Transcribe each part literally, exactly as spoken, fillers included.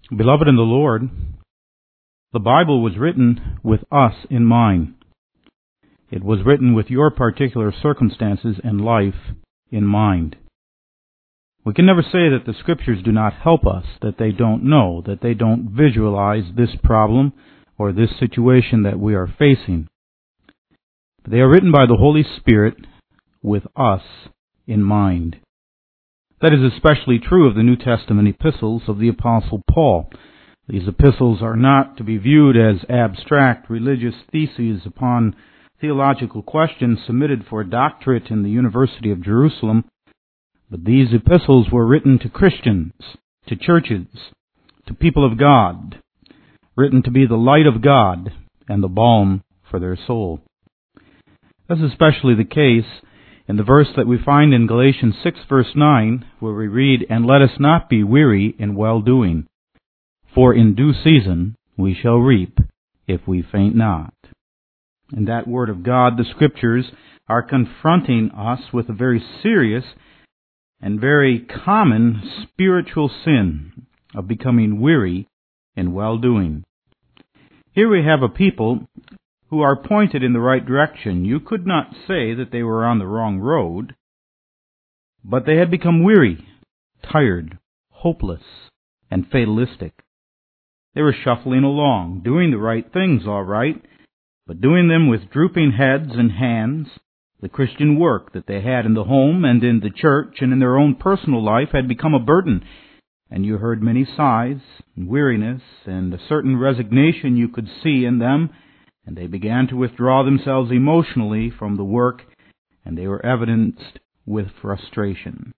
Beloved in the Lord, the Bible was written with us in mind. It was written with your particular circumstances and life in mind. We can never say that the Scriptures do not help us, that they don't know, that they don't visualize this problem or this situation that we are facing. But they are written by the Holy Spirit with us in mind. That is especially true of the New Testament epistles of the Apostle Paul. These epistles are not to be viewed as abstract religious theses upon theological questions submitted for a doctorate in the University of Jerusalem, but these epistles were written to Christians, to churches, to people of God, written to be the light of God and the balm for their soul. That's especially the case in the verse that we find in Galatians six, verse nine, where we read, "And let us not be weary in well-doing, for in due season we shall reap, if we faint not." In that word of God, the Scriptures are confronting us with a very serious and very common spiritual sin of becoming weary in well-doing. Here we have a people who are pointed in the right direction. You could not say that they were on the wrong road, but they had become weary, tired, hopeless, and fatalistic. They were shuffling along, doing the right things all right, but doing them with drooping heads and hands. The Christian work that they had in the home and in the church and in their own personal life had become a burden, and you heard many sighs and weariness and a certain resignation you could see in them, and they began to withdraw themselves emotionally from the work, and they were evidenced with frustration.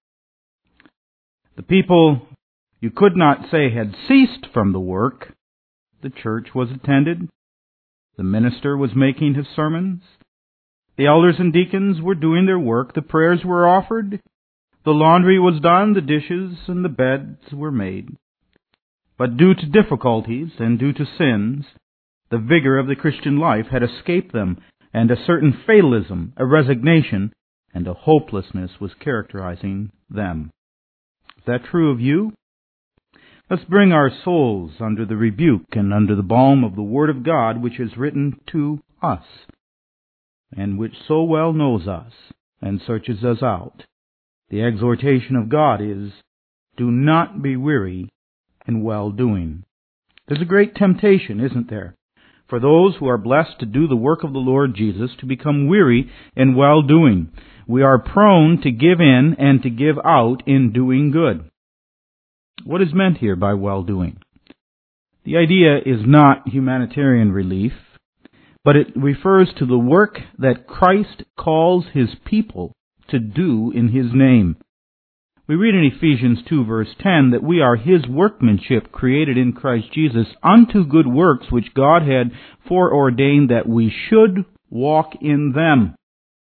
The people, you could not say, had ceased from the work. The church was attended. The minister was making his sermons. The elders and deacons were doing their work. The prayers were offered. The laundry was done. The dishes and the beds were made. But due to difficulties and due to sins, the vigor of the Christian life had escaped them, and a certain fatalism, a resignation, and a hopelessness was characterizing them. Is that true of you? Let's bring our souls under the rebuke and under the balm of the Word of God, which is written to us, and which so well knows us and searches us out. The exhortation of God is, do not be weary in well-doing. There's a great temptation, isn't there, for those who are blessed to do the work of the Lord Jesus to become weary in well-doing. We are prone to give in and to give out in doing good. What is meant here by well-doing? The idea is not humanitarian relief, but it refers to the work that Christ calls His people to do in His name. We read in Ephesians two, verse ten, that we are His workmanship created in Christ Jesus unto good works which God had foreordained that we should walk in them.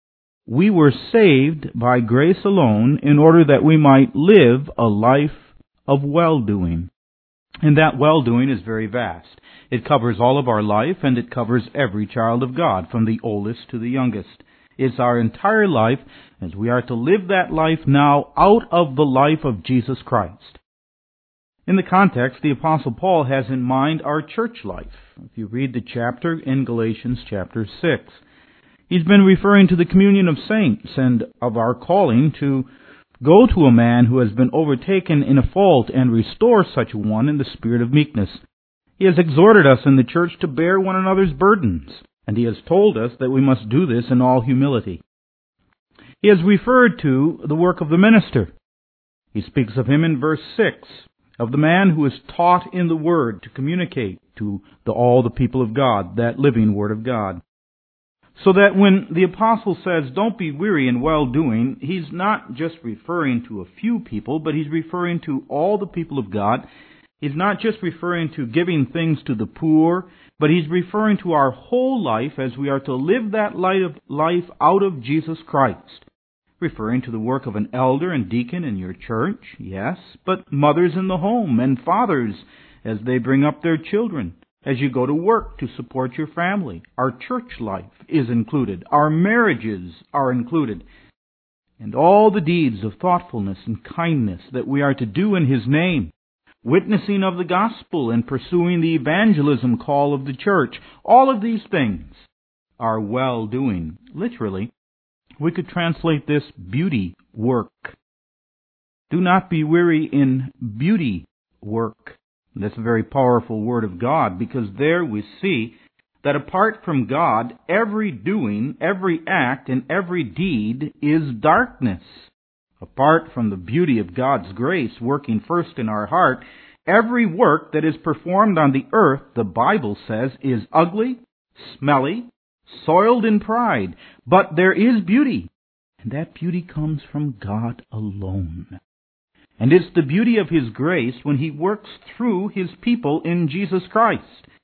We were saved by grace alone in order that we might live a life of well-doing. And that well-doing is very vast. It covers all of our life, and it covers every child of God, from the oldest to the youngest. It's our entire life, as we are to live that life now out of the life of Jesus Christ. In the context, the Apostle Paul has in mind our church life. If you read the chapter in Galatians chapter six, he's been referring to the communion of saints and of our calling to go to a man who has been overtaken in a fault and restore such a one in the spirit of meekness. He has exhorted us in the church to bear one another's burdens, and he has told us that we must do this in all humility. He has referred to the work of the minister. He speaks of him in verse six, of the man who is taught in the Word to communicate to the, all the people of God, that living Word of God. So that when the apostle says, don't be weary in well-doing, he's not just referring to a few people, but he's referring to all the people of God. He's not just referring to giving things to the poor, but he's referring to our whole life as we are to live that light of life out of Jesus Christ. Referring to the work of an elder and deacon in your church, yes, but mothers in the home and fathers as they bring up their children. As you go to work to support your family, our church life is included. Our marriages are included. And all the deeds of thoughtfulness and kindness that we are to do in His name. witnessing of the gospel and pursuing the evangelism call of the church. All of these things are well-doing. Literally, we could translate this beauty work. Do not be weary in beauty work. That's a very powerful word of God, because there we see that apart from God, every doing, every act, and every deed is darkness. Apart from the beauty of God's grace working first in our heart, every work that is performed on the earth, the Bible says, is ugly, smelly, soiled in pride. But there is beauty, and that beauty comes from God alone. And it's the beauty of His grace when He works through His people in Jesus Christ.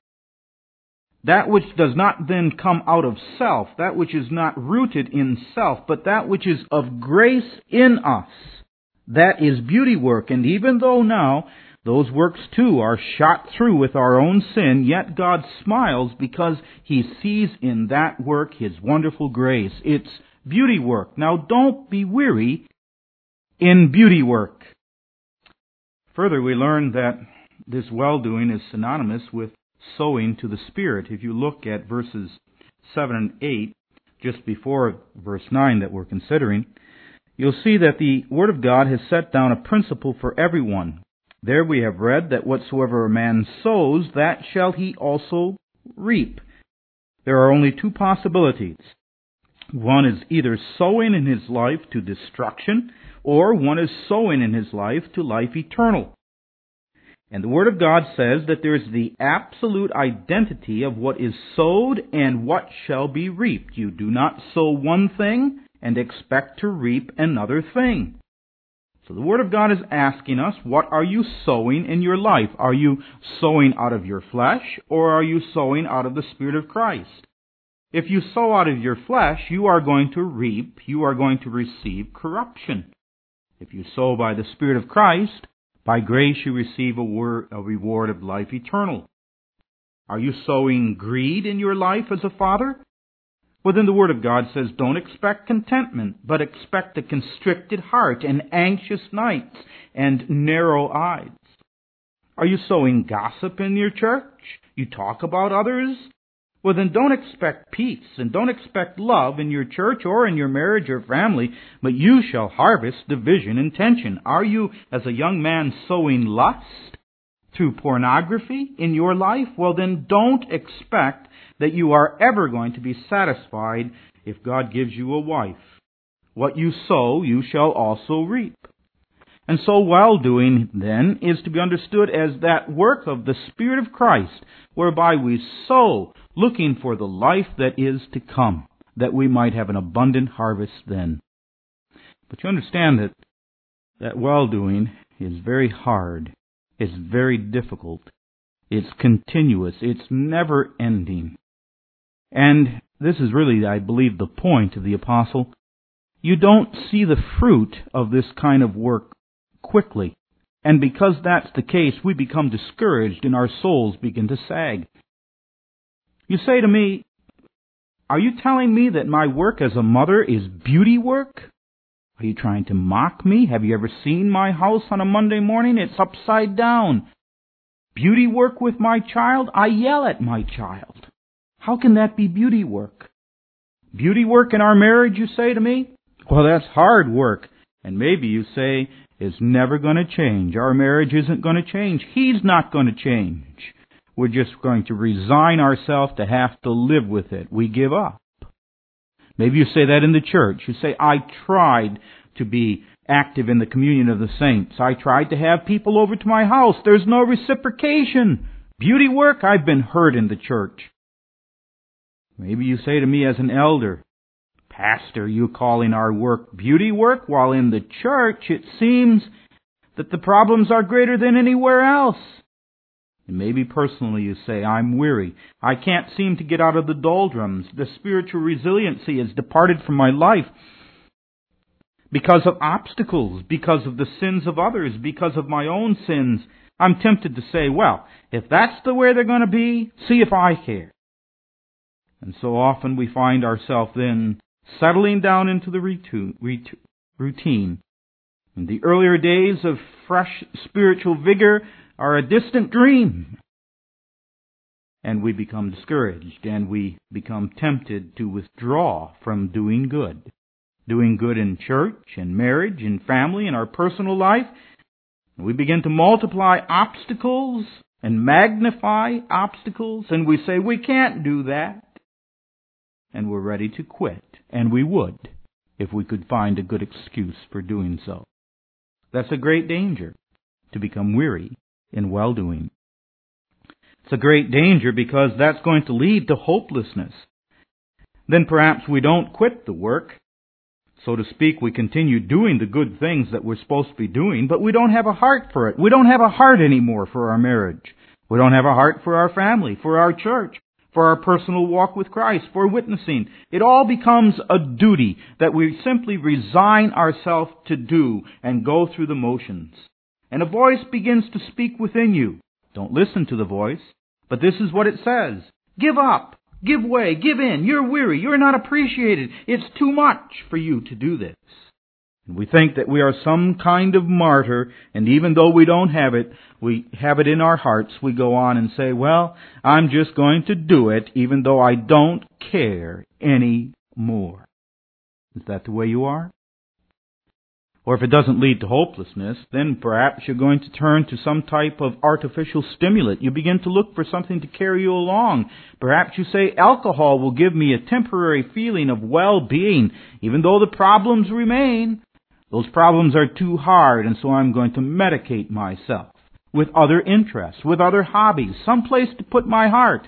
That which does not then come out of self, that which is not rooted in self, but that which is of grace in us, that is beauty work. And even though now those works too are shot through with our own sin, yet God smiles because He sees in that work His wonderful grace. It's beauty work. Now don't be weary in beauty work. Further, we learn that this well-doing is synonymous with sowing to the Spirit. If you look at verses seven and eight, just before verse nine that we're considering, you'll see that the Word of God has set down a principle for everyone. There we have read that whatsoever a man sows, that shall he also reap. There are only two possibilities. One is either sowing in his life to destruction, or one is sowing in his life to life eternal. And the Word of God says that there is the absolute identity of what is sowed and what shall be reaped. You do not sow one thing and expect to reap another thing. So the Word of God is asking us, what are you sowing in your life? Are you sowing out of your flesh, or are you sowing out of the Spirit of Christ? If you sow out of your flesh, you are going to reap, you are going to receive corruption. If you sow by the Spirit of Christ, by grace you receive a, word, a reward of life eternal. Are you sowing greed in your life as a father? Well, then the Word of God says, don't expect contentment, but expect a constricted heart and anxious nights and narrow eyes. Are you sowing gossip in your church? You talk about others? Well, then don't expect peace and don't expect love in your church or in your marriage or family, but you shall harvest division and tension. Are you, as a young man, sowing lust through pornography in your life? Well, then don't expect that you are ever going to be satisfied if God gives you a wife. What you sow, you shall also reap. And so well-doing, then, is to be understood as that work of the Spirit of Christ, whereby we sow, looking for the life that is to come, that we might have an abundant harvest then. But you understand that that well-doing is very hard, it's very difficult, it's continuous, it's never-ending. And this is really, I believe, the point of the apostle. You don't see the fruit of this kind of work quickly. And because that's the case, we become discouraged and our souls begin to sag. You say to me, are you telling me that my work as a mother is beauty work? Are you trying to mock me? Have you ever seen my house on a Monday morning? It's upside down. Beauty work with my child? I yell at my child. How can that be beauty work? Beauty work in our marriage, you say to me? Well, that's hard work. And maybe you say, it's never going to change. Our marriage isn't going to change. He's not going to change. We're just going to resign ourselves to have to live with it. We give up. Maybe you say that in the church. You say, I tried to be active in the communion of the saints. I tried to have people over to my house. There's no reciprocation. Beauty work, I've been hurt in the church. Maybe you say to me as an elder, Pastor, you calling our work beauty work, while in the church it seems that the problems are greater than anywhere else. And maybe personally you say, I'm weary. I can't seem to get out of the doldrums. The spiritual resiliency has departed from my life because of obstacles, because of the sins of others, because of my own sins. I'm tempted to say, well, if that's the way they're going to be, see if I care. And so often we find ourselves then settling down into the routine. In the earlier days of fresh spiritual vigor, are a distant dream. And we become discouraged, and we become tempted to withdraw from doing good. Doing good in church, in marriage, in family, in our personal life. We begin to multiply obstacles and magnify obstacles, and we say, we can't do that. And we're ready to quit. And we would, if we could find a good excuse for doing so. That's a great danger, to become weary in well-doing. It's a great danger because that's going to lead to hopelessness. Then perhaps we don't quit the work. So to speak, we continue doing the good things that we're supposed to be doing, but we don't have a heart for it. We don't have a heart anymore for our marriage. We don't have a heart for our family, for our church, for our personal walk with Christ, for witnessing. It all becomes a duty that we simply resign ourselves to do and go through the motions. And a voice begins to speak within you. Don't listen to the voice, but this is what it says. Give up. Give way, give in, you're weary, you're not appreciated, it's too much for you to do this. And we think that we are some kind of martyr, and even though we don't have it, we have it in our hearts, we go on and say, well, I'm just going to do it, even though I don't care any more. Is that the way you are? Or if it doesn't lead to hopelessness, then perhaps you're going to turn to some type of artificial stimulant. You begin to look for something to carry you along. Perhaps you say, alcohol will give me a temporary feeling of well-being, even though the problems remain. Those problems are too hard, and so I'm going to medicate myself with other interests, with other hobbies, some place to put my heart.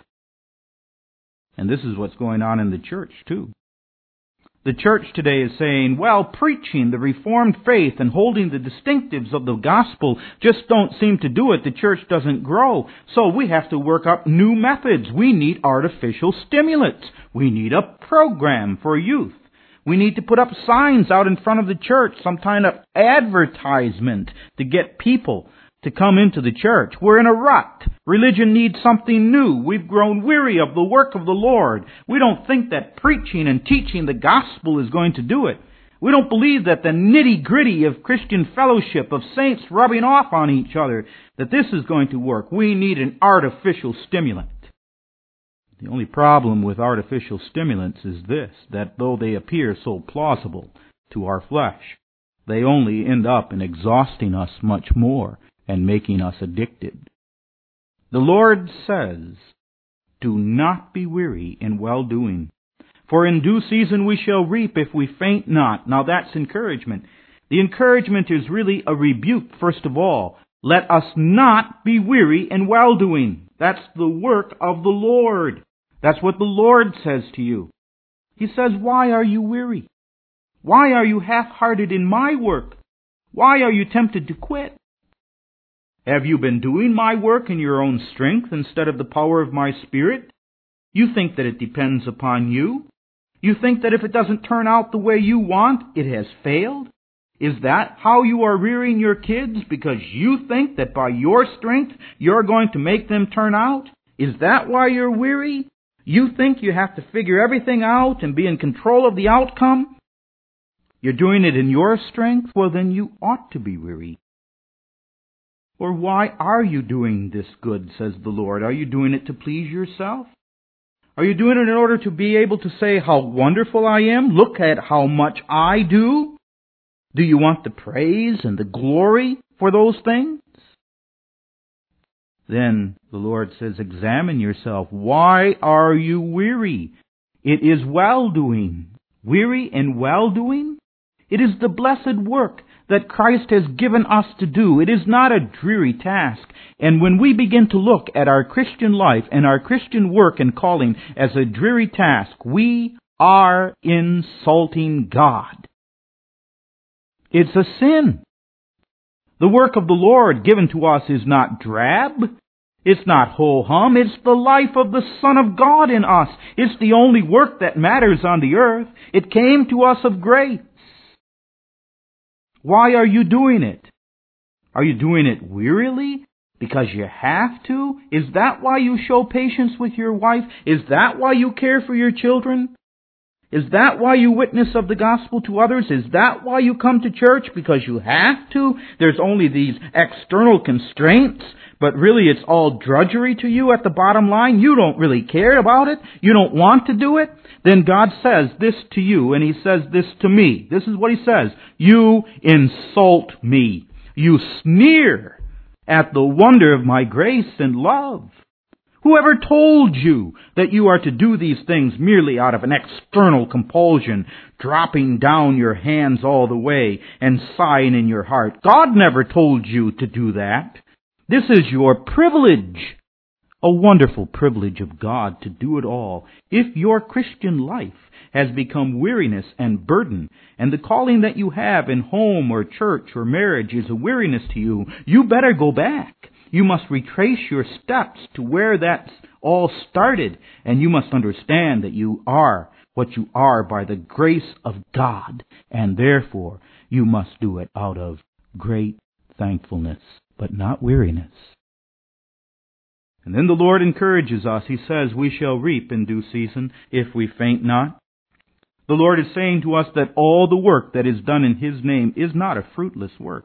And this is what's going on in the church, too. The church today is saying, well, preaching the Reformed faith and holding the distinctives of the gospel just don't seem to do it. The church doesn't grow. So we have to work up new methods. We need artificial stimulants. We need a program for youth. We need to put up signs out in front of the church, some kind of advertisement to get people to come into the church. We're in a rut. Religion needs something new. We've grown weary of the work of the Lord. We don't think that preaching and teaching the gospel is going to do it. We don't believe that the nitty-gritty of Christian fellowship, of saints rubbing off on each other, that this is going to work. We need an artificial stimulant. The only problem with artificial stimulants is this, that though they appear so plausible to our flesh, they only end up in exhausting us much more and making us addicted. The Lord says, do not be weary in well-doing, for in due season we shall reap if we faint not. Now that's encouragement. The encouragement is really a rebuke, first of all. Let us not be weary in well-doing. That's the work of the Lord. That's what the Lord says to you. He says, why are you weary? Why are you half-hearted in my work? Why are you tempted to quit? Have you been doing my work in your own strength instead of the power of my Spirit? You think that it depends upon you? You think that if it doesn't turn out the way you want, it has failed? Is that how you are rearing your kids? Because you think that by your strength you're going to make them turn out? Is that why you're weary? You think you have to figure everything out and be in control of the outcome? You're doing it in your strength? Well, then you ought to be weary. Or why are you doing this good, says the Lord? Are you doing it to please yourself? Are you doing it in order to be able to say how wonderful I am? Look at how much I do. Do you want the praise and the glory for those things? Then the Lord says, examine yourself. Why are you weary? It is well-doing. Weary and well-doing? It is the blessed work that Christ has given us to do. It is not a dreary task. And when we begin to look at our Christian life and our Christian work and calling as a dreary task, we are insulting God. It's a sin. The work of the Lord given to us is not drab. It's not ho-hum. It's the life of the Son of God in us. It's the only work that matters on the earth. It came to us of grace. Why are you doing it? Are you doing it wearily? Because you have to? Is that why you show patience with your wife? Is that why you care for your children? Is that why you witness of the gospel to others? Is that why you come to church? Because you have to? There's only these external constraints. but really it's all drudgery to you at the bottom line, you don't really care about it, you don't want to do it, then God says this to you, and He says this to me. This is what He says. You insult me. You sneer at the wonder of my grace and love. Whoever told you that you are to do these things merely out of an external compulsion, dropping down your hands all the way and sighing in your heart? God never told you to do that. This is your privilege, a wonderful privilege of God to do it all. If your Christian life has become weariness and burden, and the calling that you have in home or church or marriage is a weariness to you, you better go back. You must retrace your steps to where that all started, and you must understand that you are what you are by the grace of God, and therefore you must do it out of great thankfulness, but not weariness. And then the Lord encourages us. He says, we shall reap in due season if we faint not. The Lord is saying to us that all the work that is done in His name is not a fruitless work.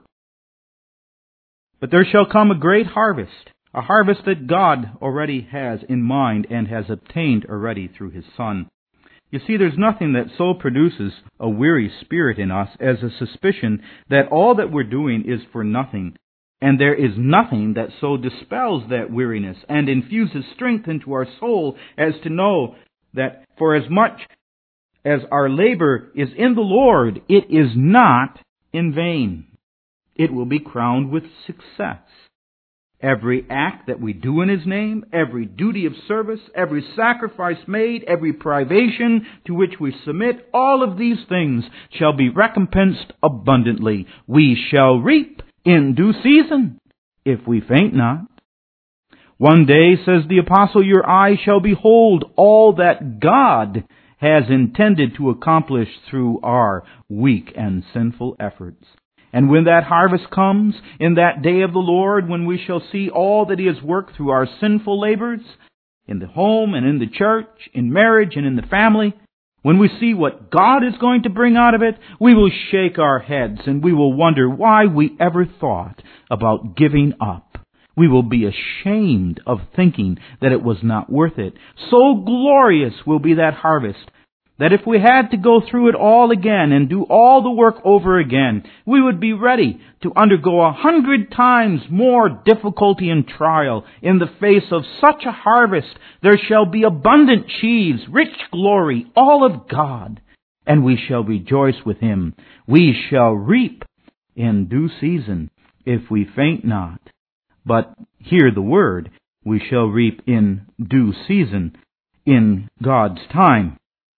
But there shall come a great harvest, a harvest that God already has in mind and has obtained already through His Son. You see, there's nothing that so produces a weary spirit in us as a suspicion that all that we're doing is for nothing. And there is nothing that so dispels that weariness and infuses strength into our soul as to know that for as much as our labor is in the Lord, it is not in vain. It will be crowned with success. Every act that we do in His name, every duty of service, every sacrifice made, every privation to which we submit, all of these things shall be recompensed abundantly. We shall reap in due season, if we faint not. One day, says the apostle, your eye shall behold all that God has intended to accomplish through our weak and sinful efforts. And when that harvest comes, in that day of the Lord, when we shall see all that He has worked through our sinful labors, in the home and in the church, in marriage and in the family, when we see what God is going to bring out of it, we will shake our heads and we will wonder why we ever thought about giving up. We will be ashamed of thinking that it was not worth it. So glorious will be that harvest that if we had to go through it all again and do all the work over again, we would be ready to undergo a hundred times more difficulty and trial in the face of such a harvest. There shall be abundant sheaves, rich glory, all of God, and we shall rejoice with Him. We shall reap in due season if we faint not. But hear the word, we shall reap in due season, in God's time.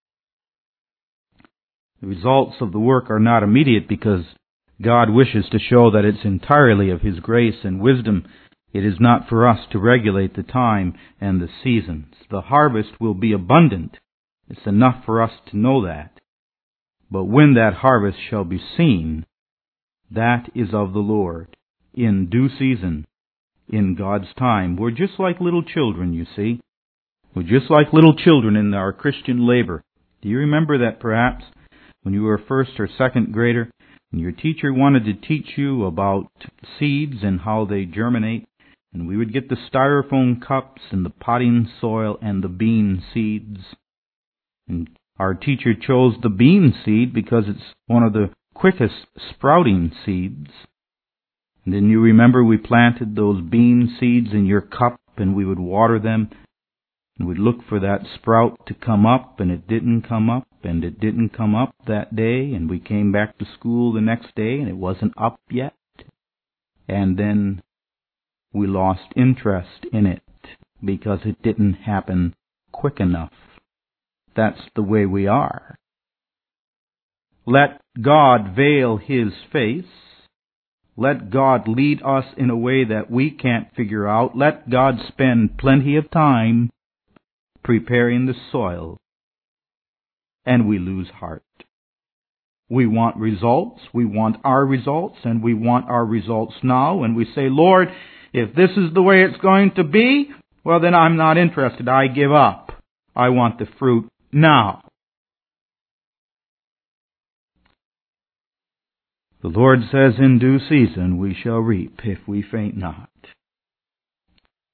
The results of the work are not immediate because God wishes to show that it's entirely of His grace and wisdom. It is not for us to regulate the time and the seasons. The harvest will be abundant. It's enough for us to know that. But when that harvest shall be seen, that is of the Lord, in due season, in God's time. We're just like little children, you see. We're just like little children in our Christian labor. Do you remember that perhaps when you were a first or second grader, and your teacher wanted to teach you about seeds and how they germinate, and we would get the styrofoam cups and the potting soil and the bean seeds. And our teacher chose the bean seed because it's one of the quickest sprouting seeds. And then you remember we planted those bean seeds in your cup and we would water them. And we'd look for that sprout to come up, and it didn't come up, and it didn't come up that day, and we came back to school the next day, and it wasn't up yet. And then we lost interest in it because it didn't happen quick enough. That's the way we are. Let God veil His face. Let God lead us in a way that we can't figure out. Let God spend plenty of time preparing the soil, and we lose heart. We want results, we want our results, and we want our results now, and we say, Lord, if this is the way it's going to be, well then I'm not interested, I give up. I want the fruit now. The Lord says, in due season we shall reap if we faint not.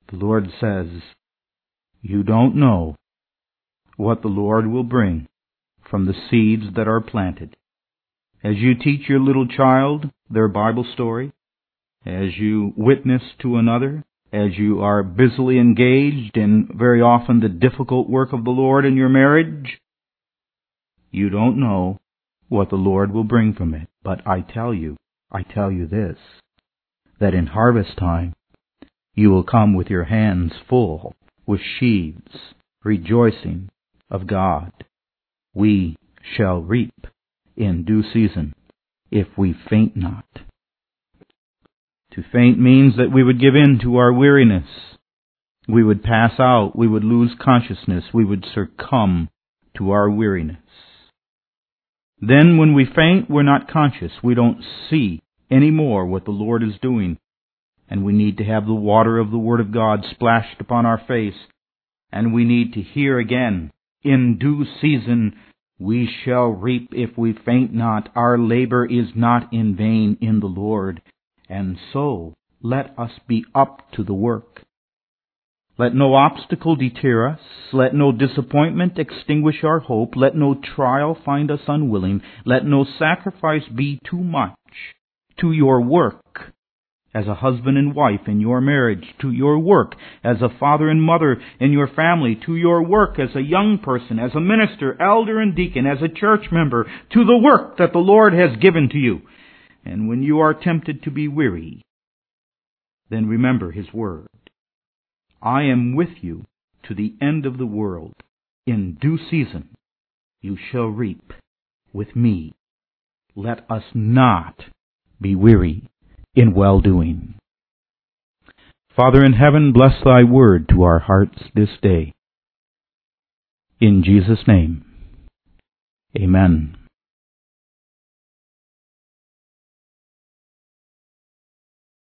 The Lord says, you don't know what the Lord will bring from the seeds that are planted. As you teach your little child their Bible story, as you witness to another, as you are busily engaged in very often the difficult work of the Lord in your marriage, you don't know what the Lord will bring from it. But I tell you, I tell you this, that in harvest time you will come with your hands full, with sheaves, rejoicing of God. We shall reap in due season if we faint not. To faint means that we would give in to our weariness. We would pass out. We would lose consciousness. We would succumb to our weariness. Then when we faint, we're not conscious. We don't see anymore what the Lord is doing. And we need to have the water of the Word of God splashed upon our face. And we need to hear again, in due season we shall reap if we faint not. Our labor is not in vain in the Lord. And so, let us be up to the work. Let no obstacle deter us. Let no disappointment extinguish our hope. Let no trial find us unwilling. Let no sacrifice be too much to your work as a husband and wife in your marriage, to your work as a father and mother in your family, to your work as a young person, as a minister, elder and deacon, as a church member, to the work that the Lord has given to you. And when you are tempted to be weary, then remember His word. I am with you to the end of the world. In due season you shall reap with me. Let us not be weary in well-doing. Father in heaven, bless thy word to our hearts this day. In Jesus' name, amen.